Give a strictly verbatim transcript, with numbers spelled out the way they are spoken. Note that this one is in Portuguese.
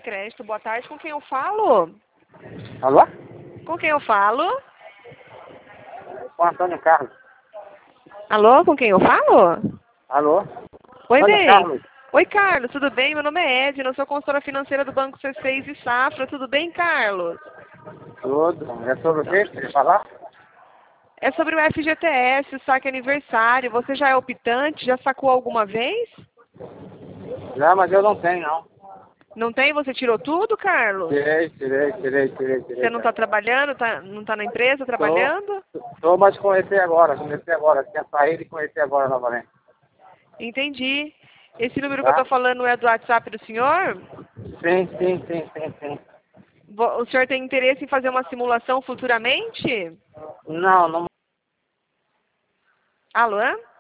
Crédito. Boa tarde, com quem eu falo? Alô? Com quem eu falo? Com Antônio Carlos. Alô, com quem eu falo? Alô? Oi, Antônio bem. Carlos. Oi, Carlos, tudo bem? Meu nome é Edna, eu sou consultora financeira do Banco C seis e Safra. Tudo bem, Carlos? Tudo. É sobre o quê? Quer falar? É sobre o F G T S, o saque aniversário. Você já é optante? Já sacou alguma vez? Não, mas eu não tenho, não. Não tem? Você tirou tudo, Carlos? Tirei, tirei, tirei, tirei, tirei. Você não está trabalhando? Tá, não está na empresa Tô, trabalhando? tô, mas conheci agora, conheci agora. Tinha saído e conheci agora novamente. Entendi. Esse número que eu Tá? estou falando é do WhatsApp do senhor? Sim, sim, sim, sim, sim. Vo- O senhor tem interesse em fazer uma simulação futuramente? Não, não. Alô?